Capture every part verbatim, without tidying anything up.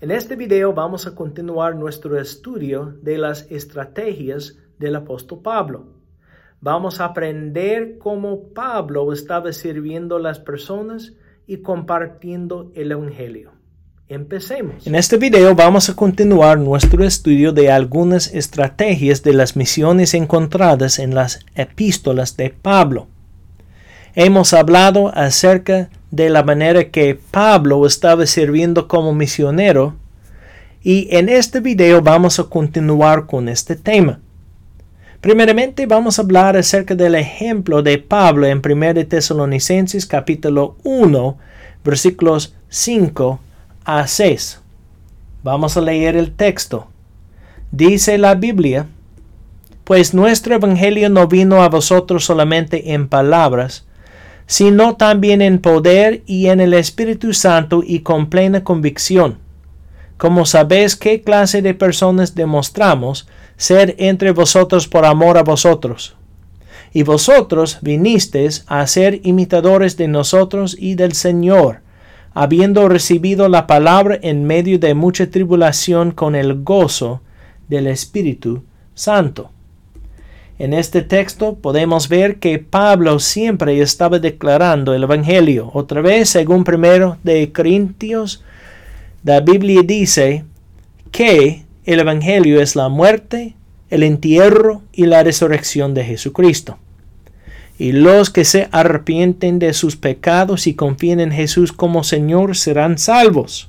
En este video vamos a continuar nuestro estudio de las estrategias del apóstol Pablo. Vamos a aprender cómo Pablo estaba sirviendo a las personas y compartiendo el Evangelio. Empecemos. En este video vamos a continuar nuestro estudio de algunas estrategias de las misiones encontradas en las epístolas de Pablo. Hemos hablado acerca de la manera que Pablo estaba sirviendo como misionero y en este video vamos a continuar con este tema. Primeramente vamos a hablar acerca del ejemplo de Pablo en primera de Tesalonicenses capítulo uno versículos cinco a seis. Vamos a leer el texto. Dice la Biblia: Pues nuestro evangelio no vino a vosotros solamente en palabras, sino también en poder y en el Espíritu Santo y con plena convicción, como sabéis qué clase de personas demostramos ser entre vosotros por amor a vosotros. Y vosotros vinisteis a ser imitadores de nosotros y del Señor, habiendo recibido la palabra en medio de mucha tribulación con el gozo del Espíritu Santo. En este texto podemos ver que Pablo siempre estaba declarando el Evangelio. Otra vez, según primero de Corintios, la Biblia dice que el Evangelio es la muerte, el entierro y la resurrección de Jesucristo. Y los que se arrepienten de sus pecados y confían en Jesús como Señor serán salvos.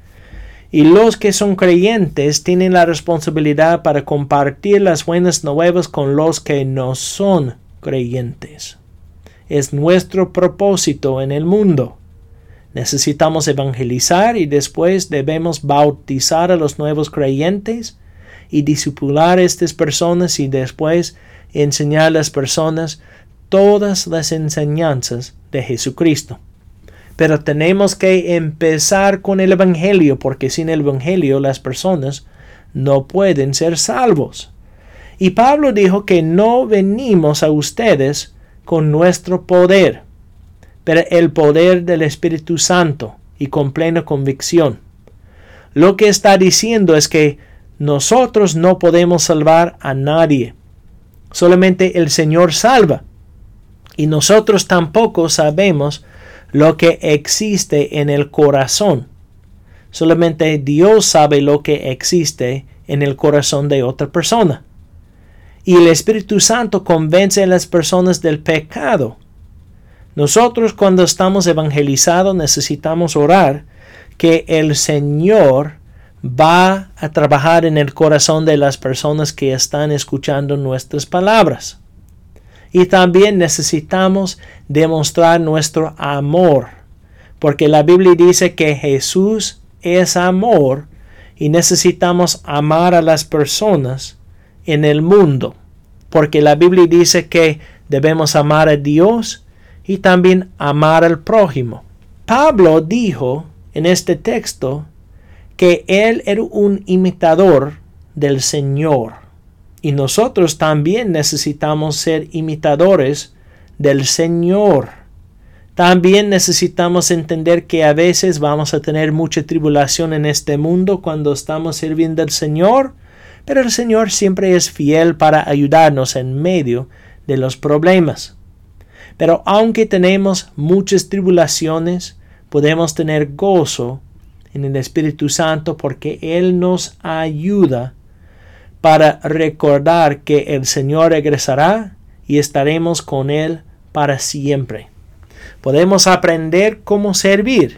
Y los que son creyentes tienen la responsabilidad para compartir las buenas nuevas con los que no son creyentes. Es nuestro propósito en el mundo. Necesitamos evangelizar y después debemos bautizar a los nuevos creyentes y discipular a estas personas y después enseñar a las personas todas las enseñanzas de Jesucristo. Pero tenemos que empezar con el Evangelio, porque sin el Evangelio las personas no pueden ser salvos. Y Pablo dijo que no venimos a ustedes con nuestro poder, pero el poder del Espíritu Santo y con plena convicción. Lo que está diciendo es que nosotros no podemos salvar a nadie. Solamente el Señor salva. Y nosotros tampoco sabemos lo que existe en el corazón. Solamente Dios sabe lo que existe en el corazón de otra persona. Y el Espíritu Santo convence a las personas del pecado. Nosotros cuando estamos evangelizados necesitamos orar que el Señor va a trabajar en el corazón de las personas que están escuchando nuestras palabras. Y también necesitamos demostrar nuestro amor, porque la Biblia dice que Jesús es amor y necesitamos amar a las personas en el mundo, porque la Biblia dice que debemos amar a Dios y también amar al prójimo. Pablo dijo en este texto que él era un imitador del Señor. Y nosotros también necesitamos ser imitadores del Señor. También necesitamos entender que a veces vamos a tener mucha tribulación en este mundo cuando estamos sirviendo al Señor, pero el Señor siempre es fiel para ayudarnos en medio de los problemas. Pero aunque tenemos muchas tribulaciones, podemos tener gozo en el Espíritu Santo porque Él nos ayuda para recordar que el Señor regresará y estaremos con Él para siempre. Podemos aprender cómo servir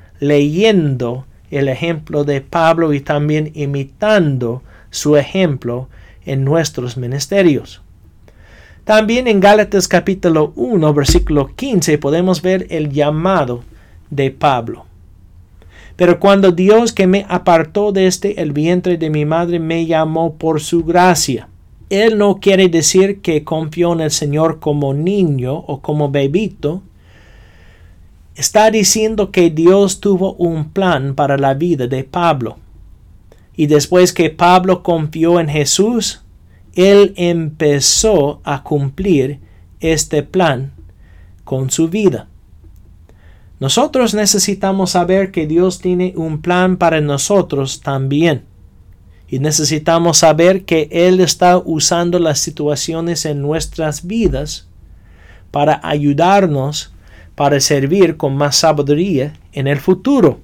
leyendo el ejemplo de Pablo y también imitando su ejemplo en nuestros ministerios. También en Gálatas capítulo uno versículo quince podemos ver el llamado de Pablo. Pero cuando Dios que me apartó desde el vientre de mi madre me llamó por su gracia. Él no quiere decir que confió en el Señor como niño o como bebito. Está diciendo que Dios tuvo un plan para la vida de Pablo. Y después que Pablo confió en Jesús, él empezó a cumplir este plan con su vida. Nosotros necesitamos saber que Dios tiene un plan para nosotros también. Y necesitamos saber que Él está usando las situaciones en nuestras vidas para ayudarnos, para servir con más sabiduría en el futuro.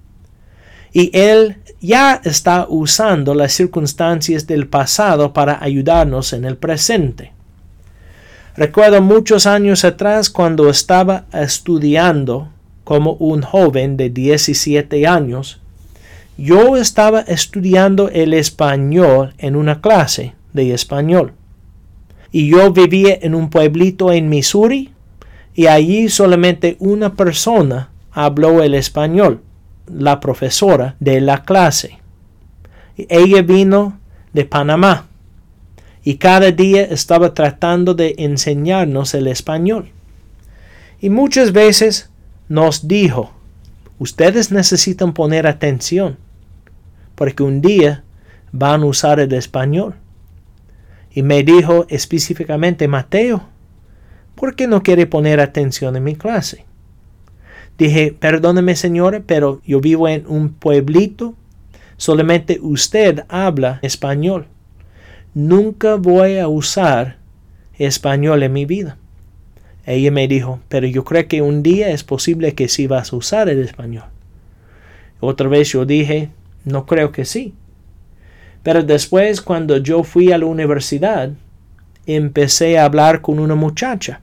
Y Él ya está usando las circunstancias del pasado para ayudarnos en el presente. Recuerdo muchos años atrás cuando estaba estudiando como un joven de diecisiete años, yo estaba estudiando el español en una clase de español. Y yo vivía en un pueblito en Missouri y allí solamente una persona habló el español, la profesora de la clase. Ella vino de Panamá y cada día estaba tratando de enseñarnos el español. Y muchas veces nos dijo, ustedes necesitan poner atención, porque un día van a usar el español. Y me dijo específicamente, Mateo, ¿por qué no quiere poner atención en mi clase? Dije, perdóneme señora, pero yo vivo en un pueblito, solamente usted habla español. Nunca voy a usar español en mi vida. Ella me dijo, pero yo creo que un día es posible que sí vas a usar el español. Otra vez yo dije, no creo que sí. Pero después, cuando yo fui a la universidad, empecé a hablar con una muchacha.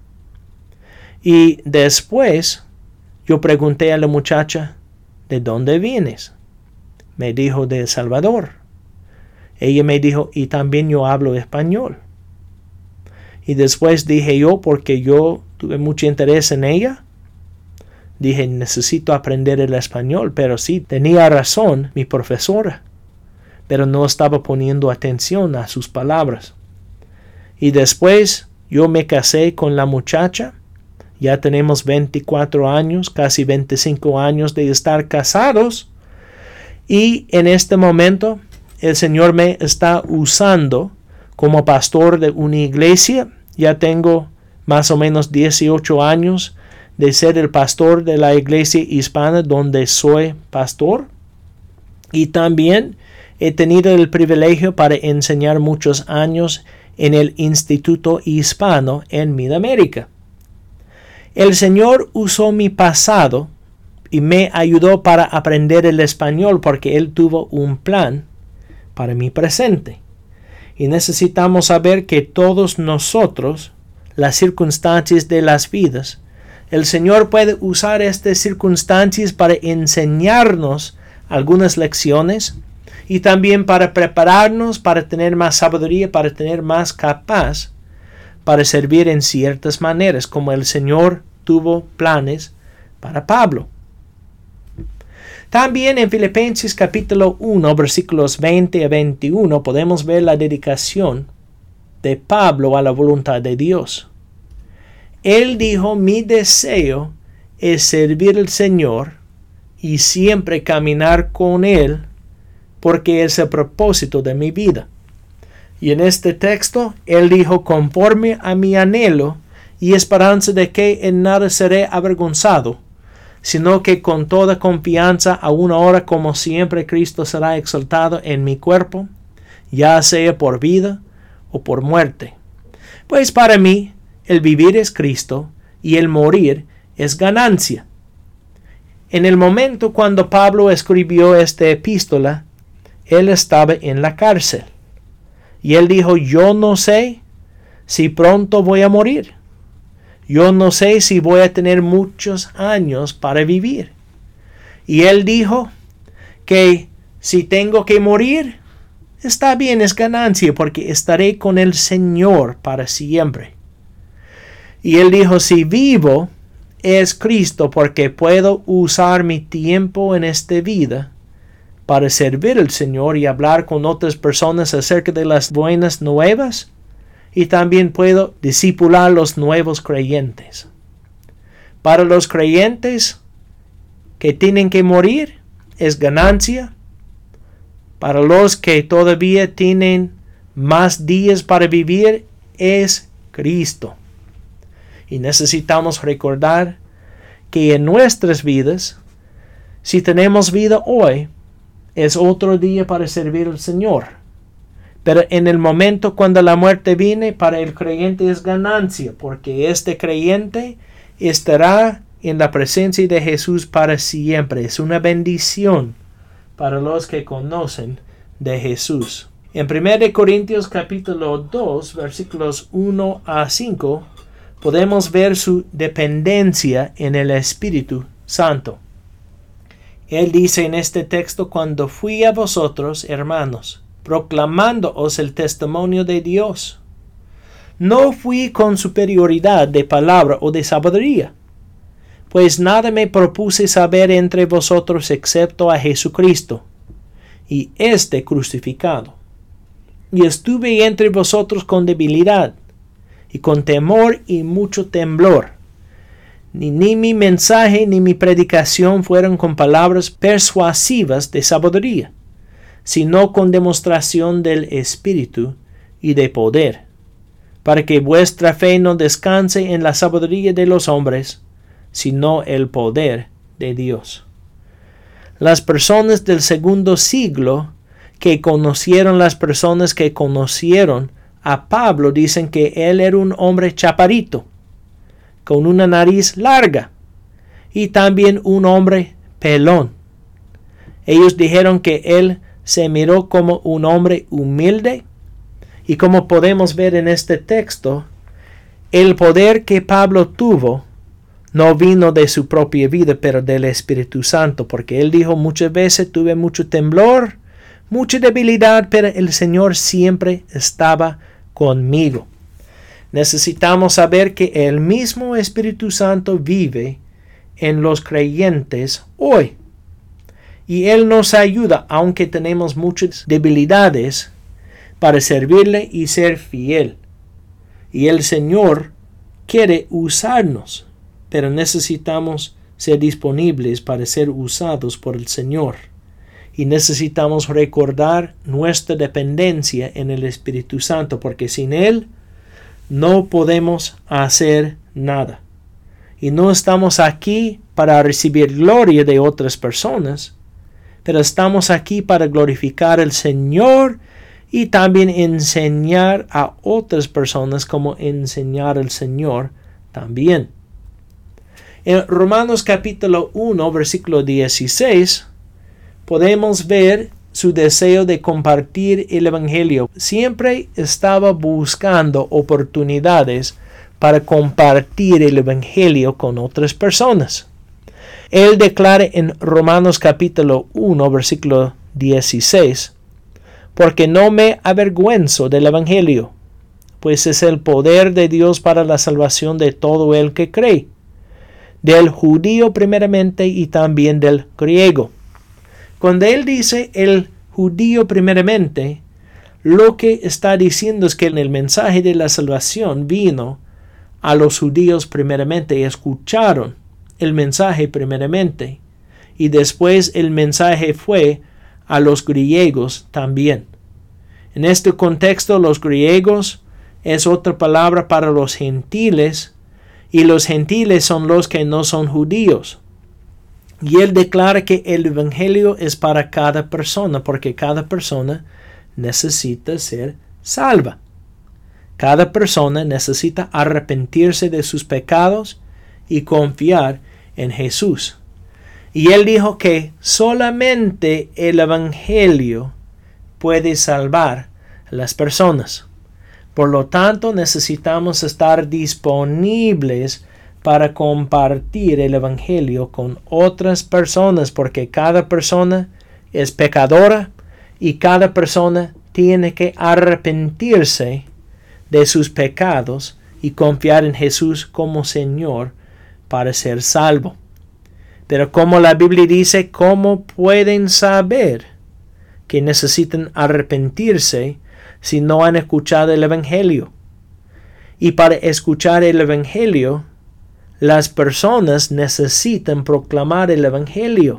Y después, yo pregunté a la muchacha, ¿de dónde vienes? Me dijo, de El Salvador. Ella me dijo, y también yo hablo español. Y después dije yo, porque yo tuve mucho interés en ella, dije, necesito aprender el español, pero sí, tenía razón mi profesora, pero no estaba poniendo atención a sus palabras. Y después yo me casé con la muchacha, ya tenemos veinticuatro años, casi veinticinco años de estar casados, y en este momento el Señor me está usando como pastor de una iglesia. Ya tengo más o menos dieciocho años de ser el pastor de la iglesia hispana donde soy pastor. Y también he tenido el privilegio para enseñar muchos años en el Instituto Hispano en Midamérica. El Señor usó mi pasado y me ayudó para aprender el español porque Él tuvo un plan para mi presente. Y necesitamos saber que todos nosotros, las circunstancias de las vidas, el Señor puede usar estas circunstancias para enseñarnos algunas lecciones y también para prepararnos para tener más sabiduría, para tener más capaz para servir en ciertas maneras, como el Señor tuvo planes para Pablo. También en Filipenses capítulo uno, versículos veinte a veintiuno, podemos ver la dedicación de Pablo a la voluntad de Dios. Él dijo, mi deseo es servir al Señor y siempre caminar con Él, porque es el propósito de mi vida. Y en este texto, Él dijo, conforme a mi anhelo y esperanza de que en nada seré avergonzado, sino que con toda confianza, aún ahora como siempre, Cristo será exaltado en mi cuerpo, ya sea por vida o por muerte. Pues para mí, el vivir es Cristo y el morir es ganancia. En el momento cuando Pablo escribió esta epístola, él estaba en la cárcel. Y él dijo, yo no sé si pronto voy a morir. Yo no sé si voy a tener muchos años para vivir. Y él dijo que si tengo que morir, está bien, es ganancia, porque estaré con el Señor para siempre. Y él dijo, si vivo, es Cristo, porque puedo usar mi tiempo en esta vida para servir al Señor y hablar con otras personas acerca de las buenas nuevas. Y también puedo discipular los nuevos creyentes. Para los creyentes que tienen que morir, es ganancia. Para los que todavía tienen más días para vivir, es Cristo. Y necesitamos recordar que en nuestras vidas, si tenemos vida hoy, es otro día para servir al Señor. Pero en el momento cuando la muerte viene, para el creyente es ganancia, porque este creyente estará en la presencia de Jesús para siempre. Es una bendición para los que conocen de Jesús. En primera Corintios capítulo dos, versículos uno a cinco, podemos ver su dependencia en el Espíritu Santo. Él dice en este texto: cuando fui a vosotros, hermanos, proclamándoos el testimonio de Dios, no fui con superioridad de palabra o de sabiduría, pues nada me propuse saber entre vosotros excepto a Jesucristo y este crucificado. Y estuve entre vosotros con debilidad y con temor y mucho temblor. Ni, ni mi mensaje ni mi predicación fueron con palabras persuasivas de sabiduría, sino con demostración del Espíritu y de poder, para que vuestra fe no descanse en la sabiduría de los hombres, sino el poder de Dios. Las personas del segundo siglo que conocieron las personas que conocieron a Pablo dicen que él era un hombre chaparrito, con una nariz larga, y también un hombre pelón. Ellos dijeron que él se miró como un hombre humilde, y como podemos ver en este texto, el poder que Pablo tuvo no vino de su propia vida, pero del Espíritu Santo, porque él dijo muchas veces: tuve mucho temblor, mucha debilidad, pero el Señor siempre estaba conmigo. Necesitamos saber que el mismo Espíritu Santo vive en los creyentes hoy. Y Él nos ayuda, aunque tenemos muchas debilidades, para servirle y ser fiel. Y el Señor quiere usarnos, pero necesitamos ser disponibles para ser usados por el Señor. Y necesitamos recordar nuestra dependencia en el Espíritu Santo, porque sin Él no podemos hacer nada. Y no estamos aquí para recibir gloria de otras personas, pero estamos aquí para glorificar al Señor y también enseñar a otras personas cómo enseñar al Señor también. En Romanos capítulo uno, versículo dieciséis, podemos ver su deseo de compartir el Evangelio. Siempre estaba buscando oportunidades para compartir el Evangelio con otras personas. Él declara en Romanos capítulo uno, versículo dieciséis, porque no me avergüenzo del Evangelio, pues es el poder de Dios para la salvación de todo el que cree, del judío primeramente y también del griego. Cuando él dice el judío primeramente, lo que está diciendo es que en el mensaje de la salvación vino a los judíos primeramente y escucharon el mensaje primeramente, y después el mensaje fue a los griegos también. En este contexto, los griegos es otra palabra para los gentiles, y los gentiles son los que no son judíos. Y él declara que el Evangelio es para cada persona, porque cada persona necesita ser salva. Cada persona necesita arrepentirse de sus pecados y confiar en Jesús. Y él dijo que solamente el Evangelio puede salvar a las personas. Por lo tanto, necesitamos estar disponibles para compartir el Evangelio con otras personas, porque cada persona es pecadora y cada persona tiene que arrepentirse de sus pecados y confiar en Jesús como Señor para ser salvo. Pero como la Biblia dice, ¿cómo pueden saber que necesitan arrepentirse si no han escuchado el Evangelio? Y para escuchar el Evangelio, las personas necesitan proclamar el Evangelio.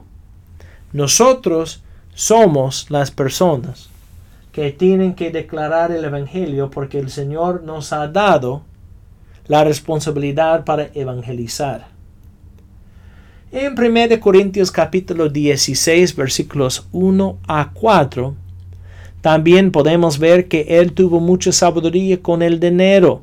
Nosotros somos las personas que tienen que declarar el Evangelio, porque el Señor nos ha dado la responsabilidad para evangelizar. En primera Corintios capítulo dieciséis versículos uno a cuatro, también podemos ver que él tuvo mucha sabiduría con el dinero.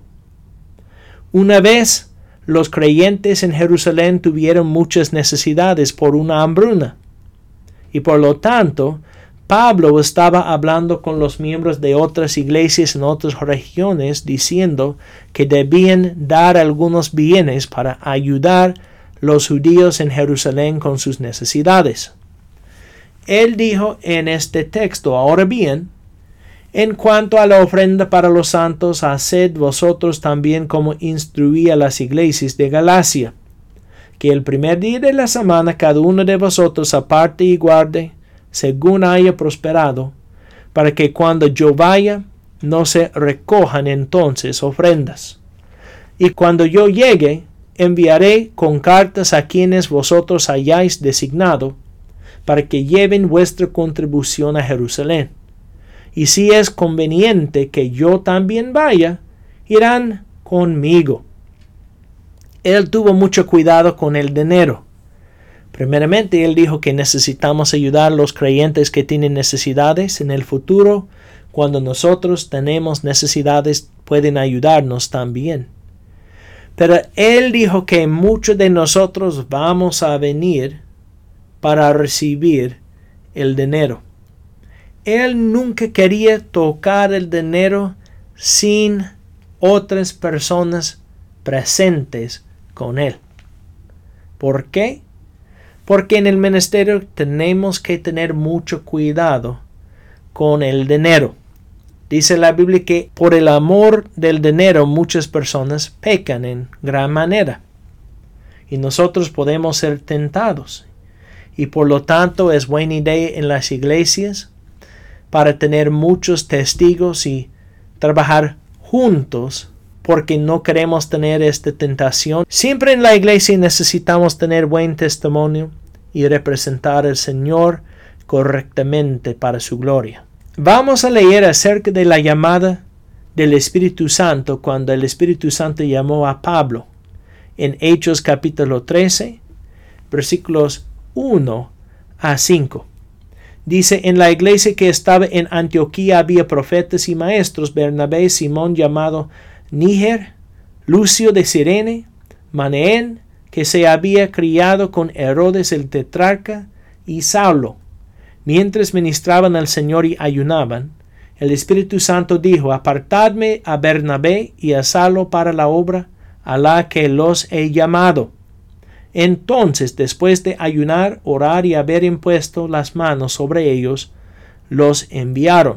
Una vez, los creyentes en Jerusalén tuvieron muchas necesidades por una hambruna, y por lo tanto, Pablo estaba hablando con los miembros de otras iglesias en otras regiones diciendo que debían dar algunos bienes para ayudar a los judíos en Jerusalén con sus necesidades. Él dijo en este texto: ahora bien, en cuanto a la ofrenda para los santos, haced vosotros también como instruí a las iglesias de Galacia, que el primer día de la semana cada uno de vosotros aparte y guarde, según haya prosperado, para que cuando yo vaya, no se recojan entonces ofrendas. Y cuando yo llegue, enviaré con cartas a quienes vosotros hayáis designado, para que lleven vuestra contribución a Jerusalén. Y si es conveniente que yo también vaya, irán conmigo. Él tuvo mucho cuidado con el dinero. Primeramente, él dijo que necesitamos ayudar a los creyentes que tienen necesidades. En el futuro, cuando nosotros tenemos necesidades, pueden ayudarnos también. Pero él dijo que muchos de nosotros vamos a venir para recibir el dinero. Él nunca quería tocar el dinero sin otras personas presentes con él. ¿Por qué? Porque en el ministerio tenemos que tener mucho cuidado con el dinero. Dice la Biblia que por el amor del dinero muchas personas pecan en gran manera. Y nosotros podemos ser tentados. Y por lo tanto es buena idea en las iglesias para tener muchos testigos y trabajar juntos, porque no queremos tener esta tentación. Siempre en la iglesia necesitamos tener buen testimonio y representar al Señor correctamente para su gloria. Vamos a leer acerca de la llamada del Espíritu Santo cuando el Espíritu Santo llamó a Pablo en Hechos capítulo trece, versículos uno a cinco. Dice: en la iglesia que estaba en Antioquía había profetas y maestros, Bernabé, Simón llamado Níger, Lucio de Cirene, Manaén, que se había criado con Herodes el tetrarca, y Saulo. Mientras ministraban al Señor y ayunaban, el Espíritu Santo dijo: apartadme a Bernabé y a Saulo para la obra a la que los he llamado. Entonces, después de ayunar, orar y haber impuesto las manos sobre ellos, los enviaron.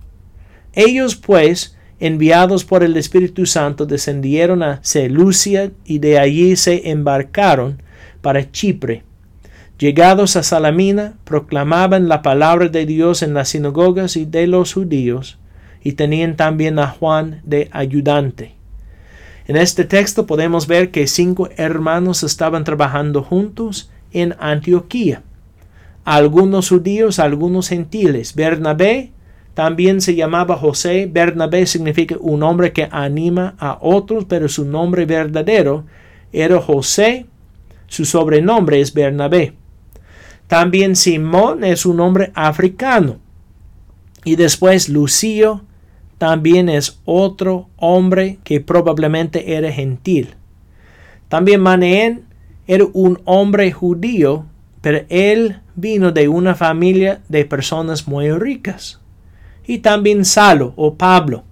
Ellos, pues, enviados por el Espíritu Santo, descendieron a Seleucia y de allí se embarcaron para Chipre. Llegados a Salamina, proclamaban la palabra de Dios en las sinagogas y de los judíos, y tenían también a Juan de ayudante. En este texto podemos ver que cinco hermanos estaban trabajando juntos en Antioquía. Algunos judíos, algunos gentiles. Bernabé también se llamaba José. Bernabé significa un hombre que anima a otros, pero su nombre verdadero era José. Su sobrenombre es Bernabé. También Simón es un hombre africano. Y después Lucio también es otro hombre que probablemente era gentil. También Manaén era un hombre judío, pero él vino de una familia de personas muy ricas. Y también Saulo o Pablo.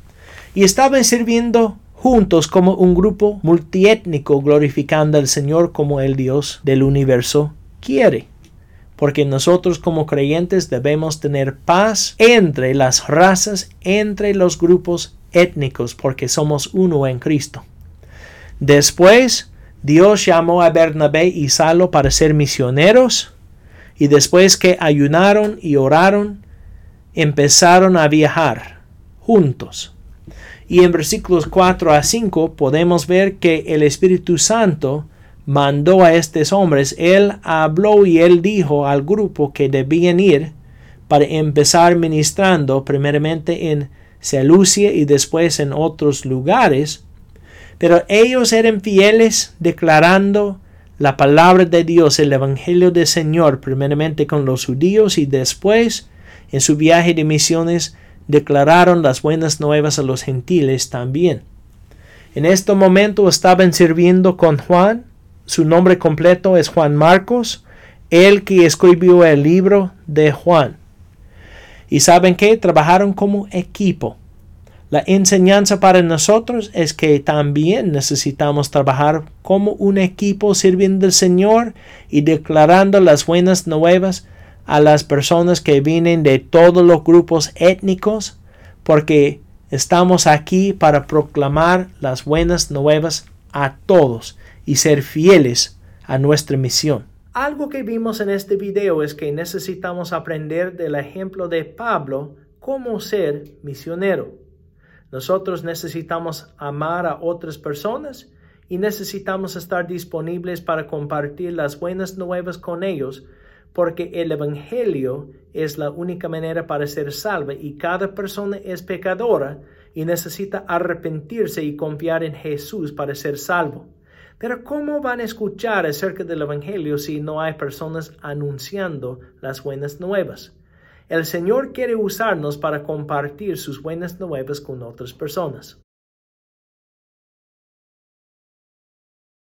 Y estaban sirviendo juntos como un grupo multiétnico, glorificando al Señor como el Dios del universo quiere. Porque nosotros como creyentes debemos tener paz entre las razas, entre los grupos étnicos, porque somos uno en Cristo. Después, Dios llamó a Bernabé y Saulo para ser misioneros, y después que ayunaron y oraron, empezaron a viajar juntos. Y en versículos cuatro a cinco podemos ver que el Espíritu Santo mandó a estos hombres. Él habló y él dijo al grupo que debían ir para empezar ministrando primeramente en Seleucia y después en otros lugares. Pero ellos eran fieles declarando la palabra de Dios, el Evangelio del Señor, primeramente con los judíos y después, en su viaje de misiones, declararon las buenas nuevas a los gentiles también. En este momento estaban sirviendo con Juan. Su nombre completo es Juan Marcos, el que escribió el libro de Juan. Y ¿saben qué? Trabajaron como equipo. La enseñanza para nosotros es que también necesitamos trabajar como un equipo sirviendo al Señor y declarando las buenas nuevas a las personas que vienen de todos los grupos étnicos, porque estamos aquí para proclamar las buenas nuevas a todos y ser fieles a nuestra misión. Algo que vimos en este video es que necesitamos aprender del ejemplo de Pablo cómo ser misionero. Nosotros necesitamos amar a otras personas y necesitamos estar disponibles para compartir las buenas nuevas con ellos, porque el Evangelio es la única manera para ser salva y cada persona es pecadora y necesita arrepentirse y confiar en Jesús para ser salvo. Pero ¿cómo van a escuchar acerca del Evangelio si no hay personas anunciando las buenas nuevas? El Señor quiere usarnos para compartir sus buenas nuevas con otras personas.